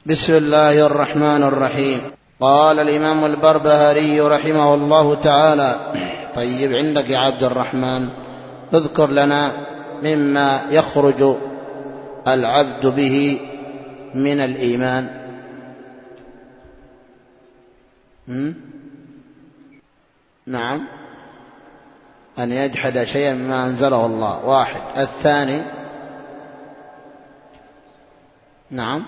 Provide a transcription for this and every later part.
بسم الله الرحمن الرحيم. قال الإمام البربهاري رحمه الله تعالى: طيب، عندك يا عبد الرحمن اذكر لنا مما يخرج العبد به من الإيمان. نعم، أن يجحد شيئا مما أنزله الله، واحد. الثاني، نعم،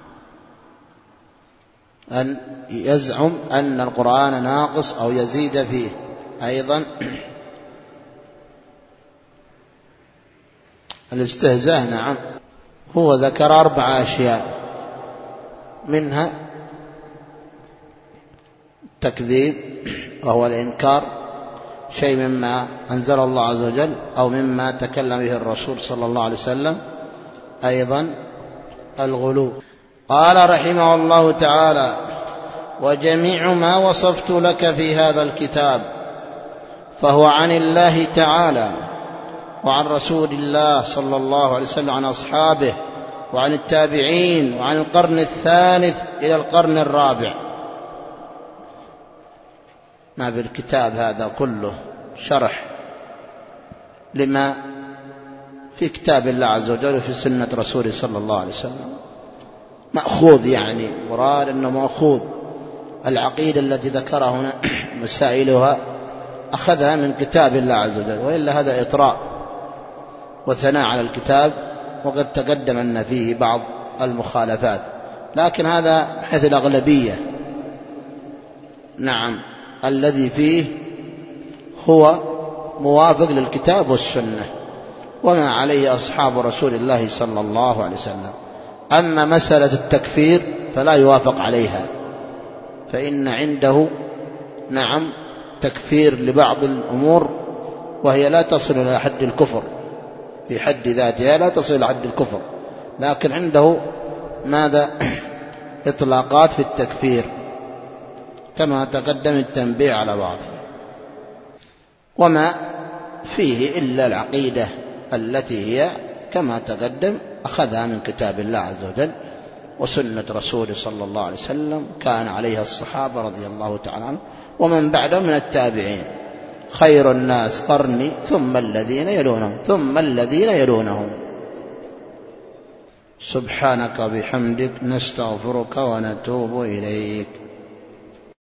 أن يزعم أن القرآن ناقص أو يزيد فيه. أيضا الاستهزاء، نعم، هو ذكر 4 أشياء، منها تكذيب وهو الإنكار شيء مما أنزل الله عز وجل أو مما تكلم به الرسول صلى الله عليه وسلم. أيضا الغلو. قال رحمه الله تعالى: وجميع ما وصفت لك في هذا الكتاب فهو عن الله تعالى وعن رسول الله صلى الله عليه وسلم، عن أصحابه وعن التابعين وعن القرن الثالث إلى القرن الرابع. ما بالكتاب هذا كله شرح لما في كتاب الله عز وجل وفي سنة رسوله صلى الله عليه وسلم، مأخوذ، يعني مراد أنه مأخوذ. العقيدة التي ذكرها هنا مسائلها أخذها من كتاب الله عز وجل، وإلا هذا إطراء وثناء على الكتاب، وقد تقدم أن فيه بعض المخالفات، لكن هذا حيث الأغلبية. نعم، الذي فيه هو موافق للكتاب والسنة وما عليه أصحاب رسول الله صلى الله عليه وسلم. أما مسألة التكفير فلا يوافق عليها، فإن عنده، نعم، تكفير لبعض الأمور وهي لا تصل إلى حد الكفر، في حد ذاتها لا تصل إلى حد الكفر، لكن عنده ماذا؟ إطلاقات في التكفير كما تقدم التنبيه على بعضه، وما فيه إلا العقيدة التي هي كما تقدم أخذها من كتاب الله عز وجل وسنة رسوله صلى الله عليه وسلم، كان عليها الصحابة رضي الله تعالى عنهم ومن بعدهم من التابعين. خير الناس قرني ثم الذين يلونهم ثم الذين يلونهم. سبحانك وبحمدك نستغفرك ونتوب إليك.